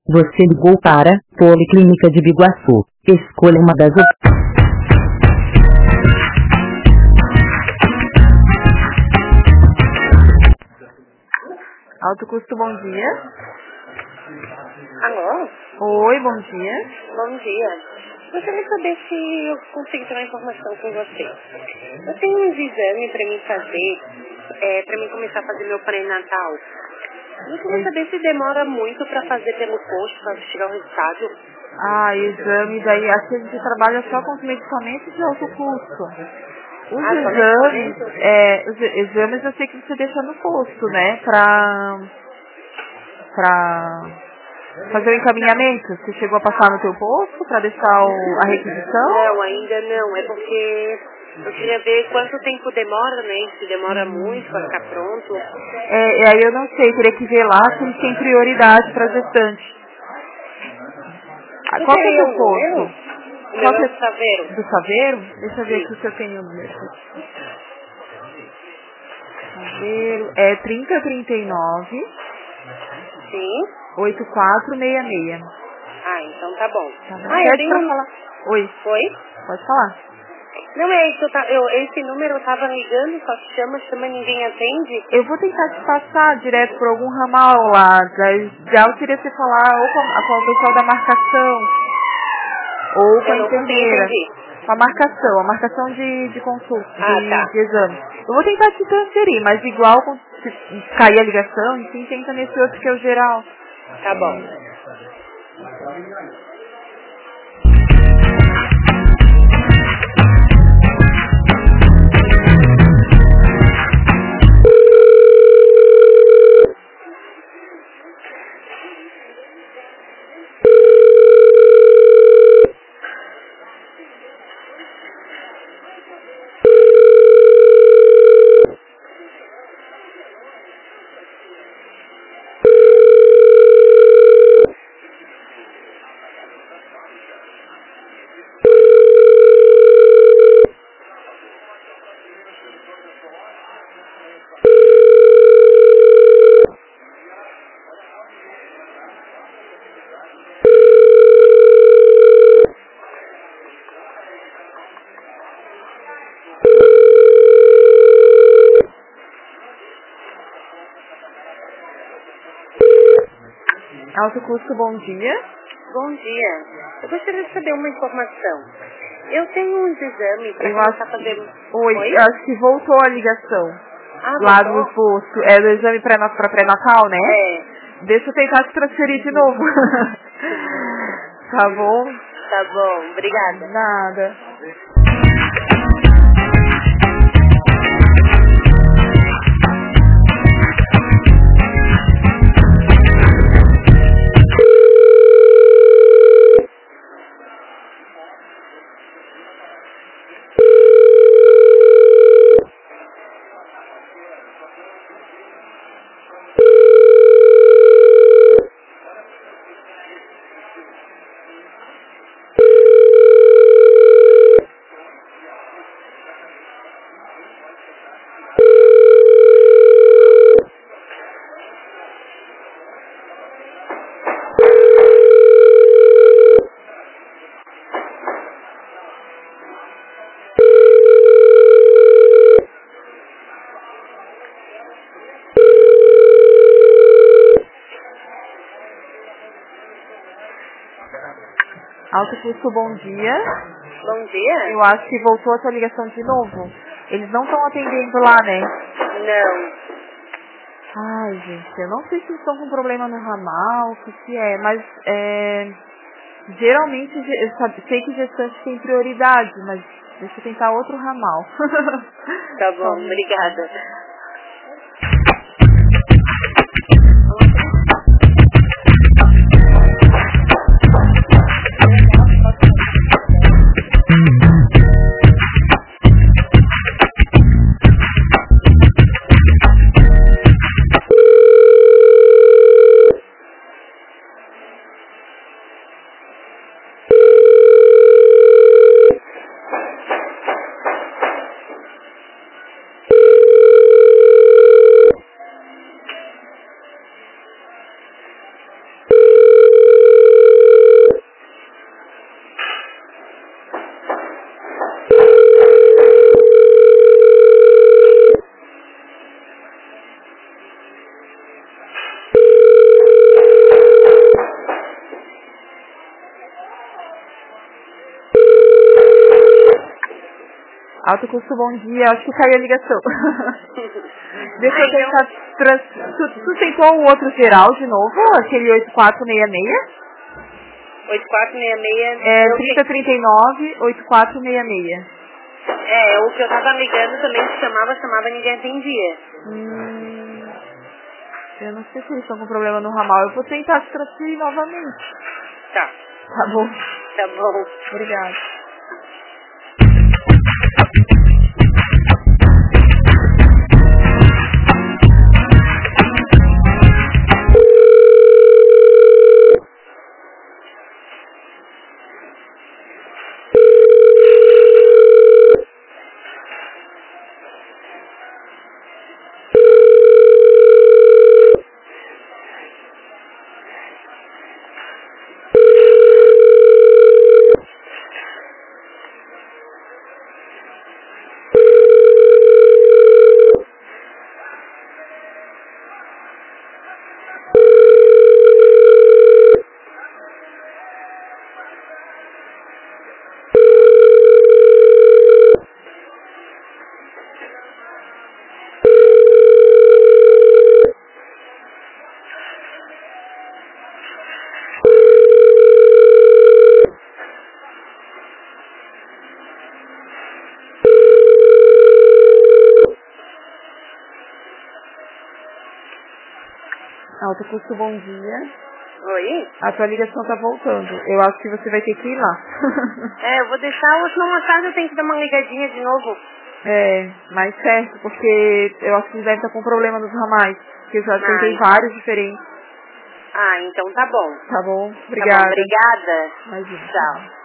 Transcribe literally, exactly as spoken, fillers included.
Você ligou para Policlínica de Biguaçu. Escolha uma das opções. Alto Custo, bom dia. Alô? Oi, bom dia. Bom dia. Gostaria de saber se eu consigo ter uma informação com você. Eu tenho uns exames para mim fazer, é, para mim começar a fazer meu pré-natal. Eu queria saber se demora muito para fazer pelo posto, para chegar ao resultado. Ah, exames aí, acho que a gente trabalha só com os medicamentos de alto custo. Os Ah, só exames, medicamento? é, os exames eu sei que você deixa no posto, né? Pra, pra fazer o encaminhamento. Você chegou a passar no teu posto pra deixar o, a requisição? Não, ainda não. É porque eu queria ver quanto tempo demora, né? Se demora muito para ficar pronto. É, e aí eu não sei, teria que ver lá se eles têm prioridade pra gestante. Ah, Você qual que é o teria teu um número? posto? O Qual meu é que o Saveiro. é do Saveiro? Deixa eu ver Sim. aqui se eu tenho o número. Saveiro é trinta, trinta e nove, Sim? oitenta e quatro sessenta e seis. Ah, então tá bom. Tá bom? Ah, eu Pede tenho pra um... falar. Oi, Oi? pode falar. Não, é isso. Eu, ta- eu, esse número eu tava ligando, só que chama, chama, ninguém atende. Eu vou tentar te passar direto por algum ramal lá. Daí já eu queria você falar ou com, a- com o pessoal da marcação ou com a Eu não consegui enfermeira. entender. Com a marcação, a marcação de, de consulta, Ah, de, tá. de exame. Eu vou tentar te transferir, mas igual com- se cair a ligação, enfim, tenta nesse outro que é o geral. Tá bom. Alto custo, bom dia. Bom dia. Eu gostaria de saber uma informação. Eu tenho uns exames para Eu começar a acho. fazer... Oi, Oi? eu acho que voltou a ligação. Ah, Lá do voltou? posto. É do exame pré- pra pré-natal, né? É. Deixa eu tentar te transferir de novo. Tá bom? Tá bom, obrigada. Nada. Alto custo, bom dia. Bom dia? Eu acho que voltou a sua ligação de novo. Eles não estão atendendo lá, né? Não. Ai, gente, eu não sei se estão com problema no ramal, o que que é, mas é, geralmente ge- eu sabe- sei que gestante tem prioridade, mas deixa eu tentar outro ramal. Tá Só bom, um minutinho. obrigada. Alto custo, bom dia. Acho que caiu a ligação. Deixa eu tentar... Trans... Tu, tu tentou o outro geral de novo? Aquele oito quatro seis seis? oito quatro seis seis... É, trinta trinta e nove, oito quatro seis seis. É, o que eu tava ligando também, que chamava, chamava, ninguém atendia. Hum, eu não sei se eles estão com problema no ramal. Eu vou tentar te transferir novamente. Tá. Tá bom. Tá bom. Obrigada. Alto custo, bom dia. Oi? A tua ligação tá voltando. Eu acho que você vai ter que ir lá. É, eu vou deixar, ou senão mais tarde eu tenho que dar uma ligadinha de novo. É, mais certo, porque eu acho que deve estar com problema nos ramais. Porque eu já tentei Ah, vários diferentes. ah, então tá bom. Tá bom? Tá bom, Obrigada. obrigada. Imagina. Tchau.